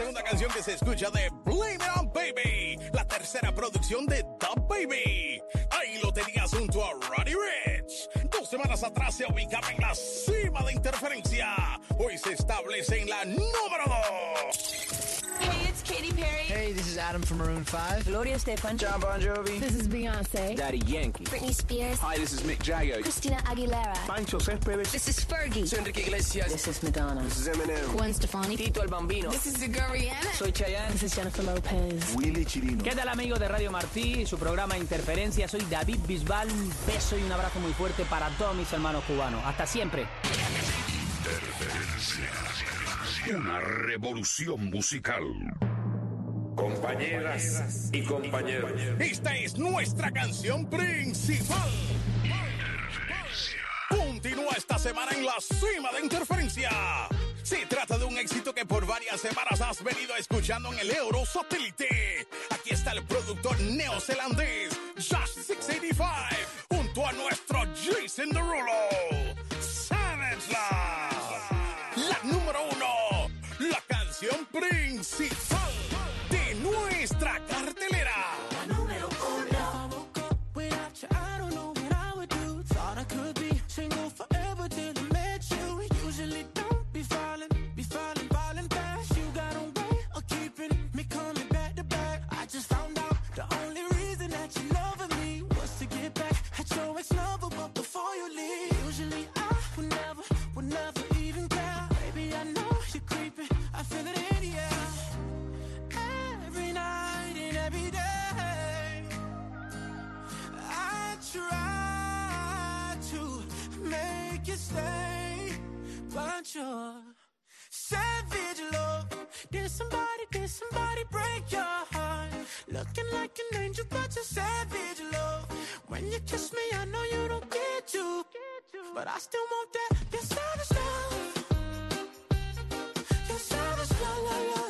segunda canción que se escucha de Blame It On Baby, la tercera producción de The Baby. Ahí lo tenías junto a Roddy Ricch. Dos semanas atrás se ubicaba en la cima de Interferencia. Hoy se establece en la número dos. Hey, it's Katy Perry. Hey, this is Adam from Maroon five. Gloria Estefan. John Bon Jovi. This is Beyonce. Daddy Yankee. Britney Spears. Hi, this is Mick Jagger. Christina Aguilera. Pancho Céspedes. This is Fergie. Soy Enrique Iglesias. This is Madonna. This is Eminem. Gwen Stefani. Tito el Bambino. This is the girl Rihanna. Soy Chayanne. This is Jennifer Lopez. Willy Chirino. ¿Qué tal, amigos de Radio Martí? Su programa Interferencia. Soy David Bisbal. Un beso y un abrazo muy fuerte para todos mis hermanos cubanos. Hasta siempre. Interferencia. Una revolución musical. Compañeras y compañeros, esta es nuestra canción principal. Continúa esta semana en la cima de Interferencia. Se trata de un éxito que por varias semanas has venido escuchando en el Eurosatélite. Aquí está el productor neozelandés Josh seiscientos ochenta y cinco junto a nuestro Jason Derulo. Savage Love. La número uno, la canción principal de nuestra cartelera. La número uno. If I woke up without you, I don't know what I would do. Thought I could be single forever till I met you. Usually don't be falling, be falling, falling fast. You got a way of keeping me coming back to back. I just found out the only reason that you loving me was to get back at your ex-lover, but before you leave, usually I would never, would never even care. Baby, I know you're creeping, I feel it in the air. Every night and every day, I try to make you stay, but you're savage love. Did somebody, did somebody break your heart? Looking like an angel, but you're savage love. When you kiss me, I know you don't get to, but I still want that. You're savage love. You're savage love, love, love.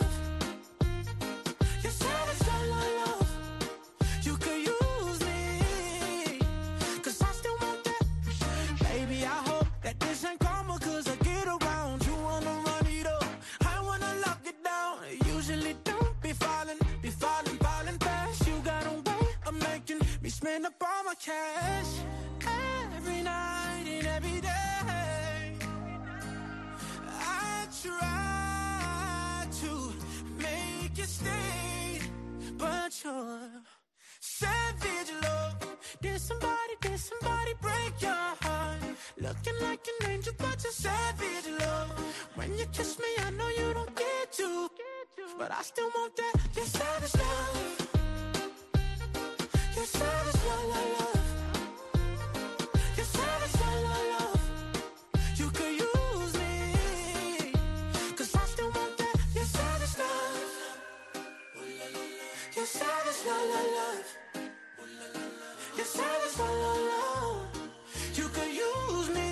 Spend up all my cash every night and every day. I try to make you stay, but you're savage love. Did somebody, did somebody break your heart? Looking like an angel, but you're savage love. When you kiss me, I know you don't get to, but I still want that. You're savage love. You're savage, love, love, love. You're savage, love, love, love. You could use me, cause I still want that. You're savage, love. You're savage, love, love, love. You're savage, love, love, love. You could use me.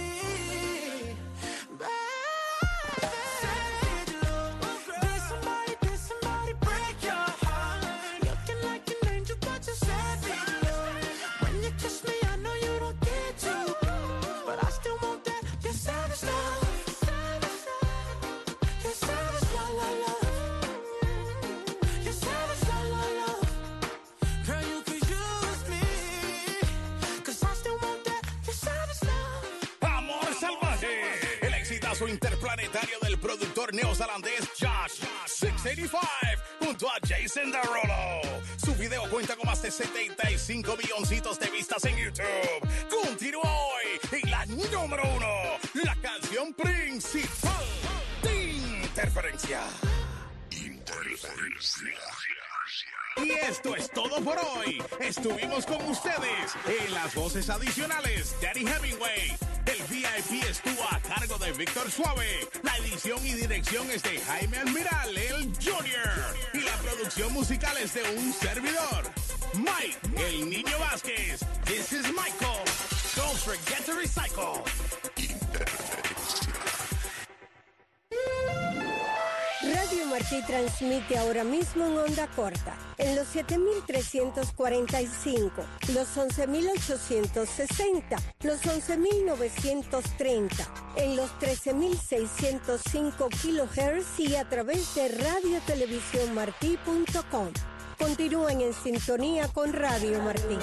Interplanetario del productor neozelandés Josh seiscientos ochenta y cinco junto a Jason Derulo. Su video cuenta con más de setenta y cinco milloncitos de vistas en YouTube. Continúa hoy en la número uno, la canción principal de Interferencia. Interferencia. Y esto es todo por hoy. Estuvimos con ustedes en las voces adicionales. Danny Hemingway. El V I P estuvo a cargo de Víctor Suave. La edición y dirección es de Jaime Almiral, el Junior. Y la producción musical es de un servidor, Mike, el Niño Vázquez. This is Michael. Don't forget to recycle. Radio Martí Martí transmite ahora mismo en onda corta, en los siete mil trescientos cuarenta y cinco, los once mil ochocientos sesenta, los once mil novecientos treinta, en los trece mil seiscientos cinco kilohertz y a través de radio televisión martí punto com. Continúen en sintonía con Radio Martí.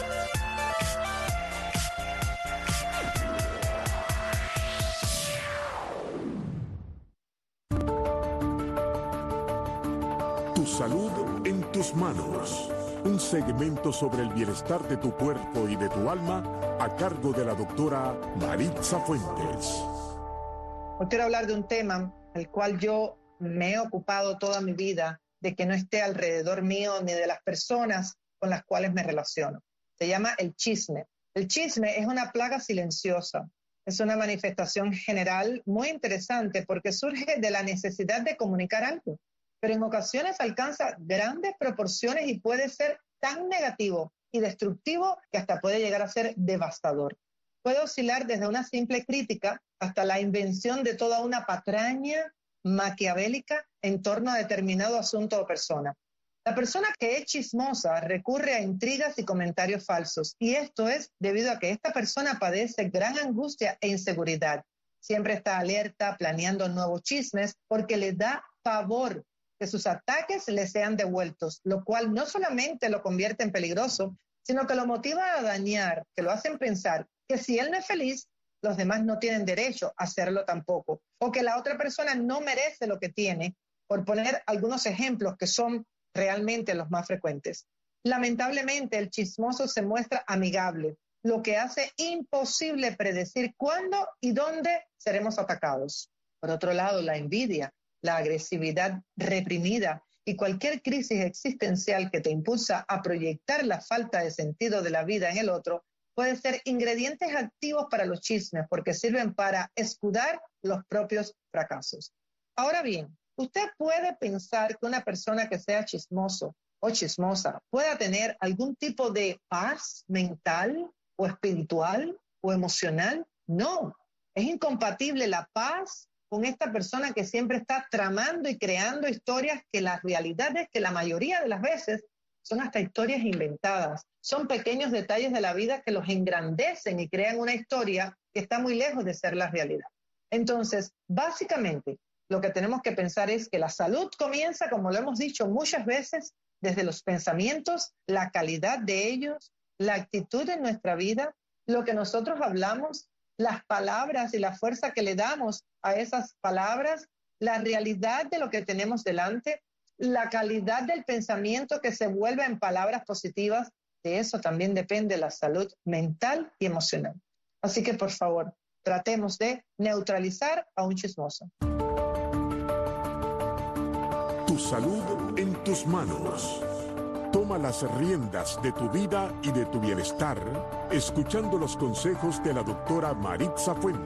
Tu salud en tus manos. Un segmento sobre el bienestar de tu cuerpo y de tu alma a cargo de la doctora Maritza Fuentes. Hoy quiero hablar de un tema el cual yo me he ocupado toda mi vida de que no esté alrededor mío ni de las personas con las cuales me relaciono. Se llama el chisme. El chisme es una plaga silenciosa. Es una manifestación general muy interesante porque surge de la necesidad de comunicar algo, pero en ocasiones alcanza grandes proporciones y puede ser tan negativo y destructivo que hasta puede llegar a ser devastador. Puede oscilar desde una simple crítica hasta la invención de toda una patraña maquiavélica en torno a determinado asunto o persona. La persona que es chismosa recurre a intrigas y comentarios falsos, y esto es debido a que esta persona padece gran angustia e inseguridad. Siempre está alerta, planeando nuevos chismes, porque le da pavor que sus ataques le sean devueltos, lo cual no solamente lo convierte en peligroso, sino que lo motiva a dañar, que lo hacen pensar que si él no es feliz, los demás no tienen derecho a hacerlo tampoco, o que la otra persona no merece lo que tiene, por poner algunos ejemplos que son realmente los más frecuentes. Lamentablemente, el chismoso se muestra amigable, lo que hace imposible predecir cuándo y dónde seremos atacados. Por otro lado, la envidia, la agresividad reprimida y cualquier crisis existencial que te impulsa a proyectar la falta de sentido de la vida en el otro puede ser ingredientes activos para los chismes porque sirven para escudar los propios fracasos. Ahora bien, usted puede pensar que una persona que sea chismoso o chismosa pueda tener algún tipo de paz mental o espiritual o emocional. No, es incompatible la paz con esta persona que siempre está tramando y creando historias que la realidad es que la mayoría de las veces son hasta historias inventadas. Son pequeños detalles de la vida que los engrandecen y crean una historia que está muy lejos de ser la realidad. Entonces, básicamente, lo que tenemos que pensar es que la salud comienza, como lo hemos dicho muchas veces, desde los pensamientos, la calidad de ellos, la actitud en nuestra vida, lo que nosotros hablamos, las palabras y la fuerza que le damos a esas palabras, la realidad de lo que tenemos delante, la calidad del pensamiento que se vuelve en palabras positivas. De eso también depende la salud mental y emocional. Así que, por favor, tratemos de neutralizar a un chismoso. Tu salud en tus manos. Toma las riendas de tu vida y de tu bienestar, escuchando los consejos de la doctora Maritza Fuentes.